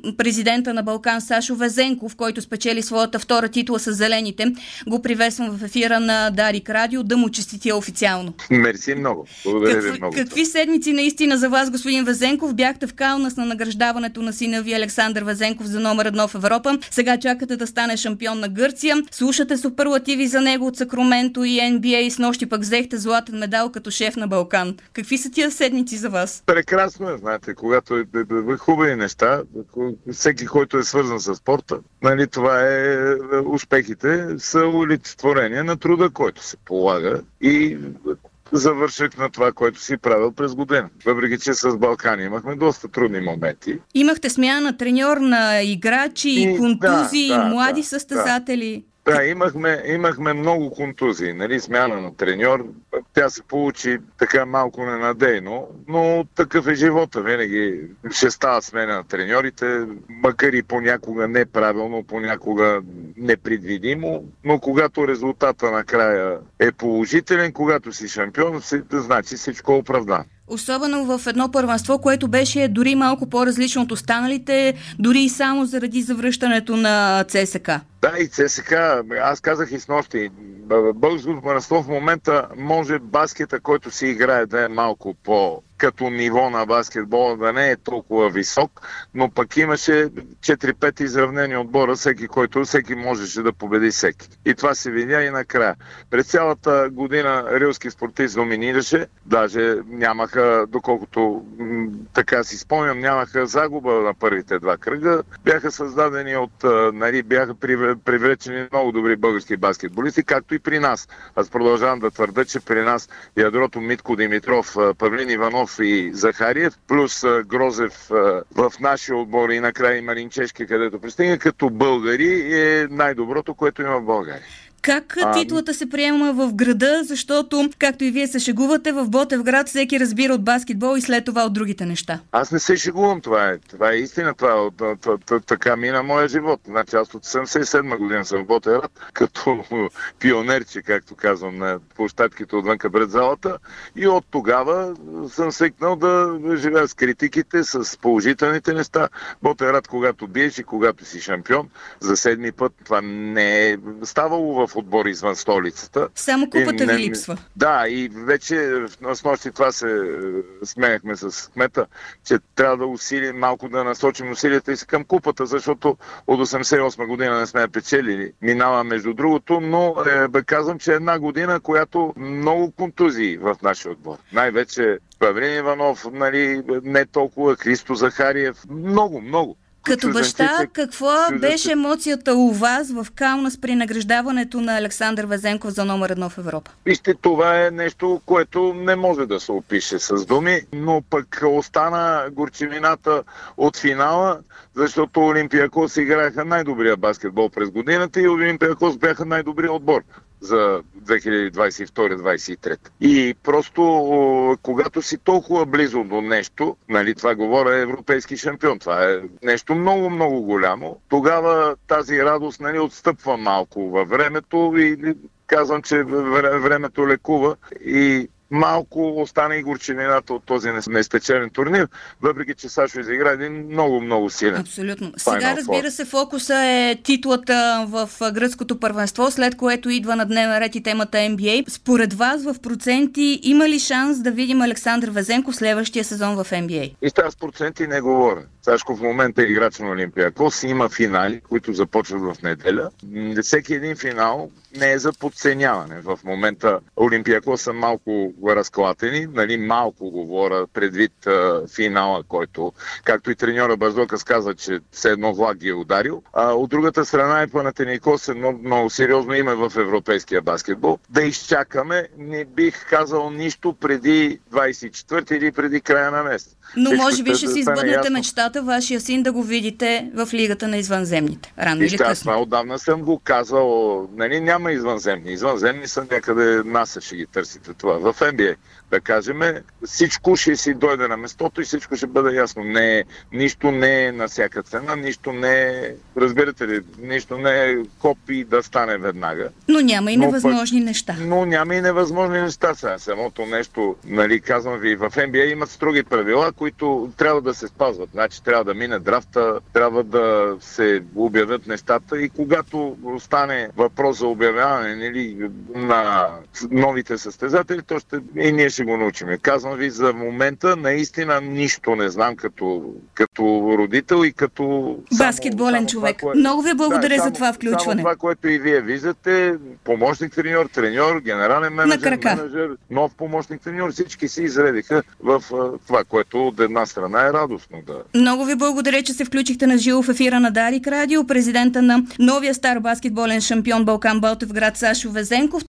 президента на Балкан Сашо Везенков, който спечели своята втора титла с зелените. Го приветствам в ефира на Дарик Радио. Да му честитя официално. Мерси много. Благодаря ви много. Какви седмици наистина за вас, господин Везенков? Бяхте в Каунас на награждаването на сина ви Александър Везенков за номер 1 в Европа. Сега чакате да стане шампион на Гърция. Слушате суперлативи за него от Сакраменто и NBA. Снощи пък взехте златен медал като шеф на Балкан. Какви са тия седмици за вас? Прекрасно е, знаете, когато е хубави неща, всеки, който е свързан с спорта, нали, това е успехите са олицетворение на труда, който се полага и завърших на това, което си правил през година. Въпреки че с Балкани имахме доста трудни моменти. Имахте смяна на треньор, на играчи, контузии, млади състезатели. Да, имахме много контузии, нали, смяна на треньор. Тя се получи така малко ненадейно, но такъв е живота. Винаги ще става смена на треньорите, макар и понякога неправилно, понякога непредвидимо, но когато резултата накрая е положителен, когато си шампион, значи всичко е оправдано. Особено в едно първенство, което беше дори малко по-различно от останалите, дори и само заради завръщането на ЦСКА. Да, и ЦСКА, аз казах и снощи, българското първенство в момента може баскета, който си играе, да е малко като ниво на баскетбола, да не е толкова висок, но пък имаше 4-5 изравнени отбора, всеки можеше да победи всеки. И това се видя и накрая. През цялата година Рилски спортист доминираше, даже нямаха, доколкото така си спомням, нямаха загуба на първите два кръга. Бяха създадени бяха привлечени много добри български баскетболисти, както и при нас. Аз продължавам да твърда, че при нас ядрото Митко Димитров, Павлин Иванов и Захариев, плюс Грозев в нашия отбор и накрая и Маринчешки, където пристигна, като българи е най-доброто, което има в България. Как титлата се приема в града, защото, както и вие се шегувате, в Ботевград всеки разбира от баскетбол и след това от другите неща? Аз не се шегувам, това е истина, така мина моя живот. Значи аз от 77 година съм в Ботевград, като пионерче, както казвам, на площадките отвънка пред залата, и от тогава съм свикнал да живея с критиките, с положителните неща. Ботевград, когато биеш и когато си шампион, за седми път, това не е ставало в отбори извън столицата. Само купата ви липсва. Да, и вече с нощи това се смеяхме с кмета, че трябва да малко да насочим усилията и към купата, защото от 88 година не сме печелили. Минава между другото, но казвам, че една година, която много контузии в нашия отбор. Най-вече Павлин Иванов, нали, не толкова, Христо Захариев, много. Като баща, какво беше емоцията у вас в Каунас при награждаването на Александър Везенков за номер 1 в Европа? Вижте, това е нещо, което не може да се опише с думи, но пък остана горчивината от финала, защото Олимпиакос играеха най-добрия баскетбол през годината и Олимпиакос бяха най-добрия отбор за 2022-2023. И просто, когато си толкова близо до нещо, нали, това говоря европейски шампион, това е нещо много голямо, тогава тази радост, нали, отстъпва малко във времето и казвам, че времето лекува и малко остана и горчивината от този неспечелен турнир, въпреки че Сашо изигра един много силен. Абсолютно. Сега, разбира се, фокуса е титлата в гръцкото първенство, след което идва на дневен ред и темата NBA. Според вас в проценти има ли шанс да видим Александър Везенков следващия сезон в NBA? И с проценти не говоря. Сашко в момента е играч на Олимпиакос, има финали, които започват в неделя. Всеки един финал не е за подценяване. В момента Олимпиакос са малко разклатени, нали, малко говоря предвид финала, който, както и треньора Бързокас каза, че все едно влак ги е ударил. От другата страна е Панатеникос, едно много сериозно име в европейския баскетбол. Да изчакаме, не бих казал нищо преди 24 или преди края на месец. Но може би ще си избъднете мечтата вашия син да го видите в лигата на извънземните. Рано или късно. Аз отдавна съм го казал, нали, няма извънземни. Извънземни са някъде, НАСА ще ги търсите това. В NBA. да кажем, всичко ще си дойде на местото и всичко ще бъде ясно. Нищо не е на всяка цена, нищо не е, разбирате ли, нищо не е копи да стане веднага. Но няма и невъзможни неща. Но няма и невъзможни неща сега. Самото нещо, нали, казвам ви, в NBA имат строги правила, които трябва да се спазват. Значи трябва да мине драфта, трябва да се обявят нещата и когато стане въпрос за обявяване, нали, на новите състезатели, то и ние ще го научим. Казвам ви, за момента наистина нищо не знам като родител и като баскетболен човек. Много ви благодаря за това включване. Само това, което и вие виждате, помощник треньор, генерален менеджер, нов помощник треньор, всички се изредиха в това, което от една страна е радостно. Да. Много ви благодаря, че се включихте на живо в ефира на Дарик Радио. Президента на новия стар баскетболен шампион Балкан Ботев град Сашо Везенков.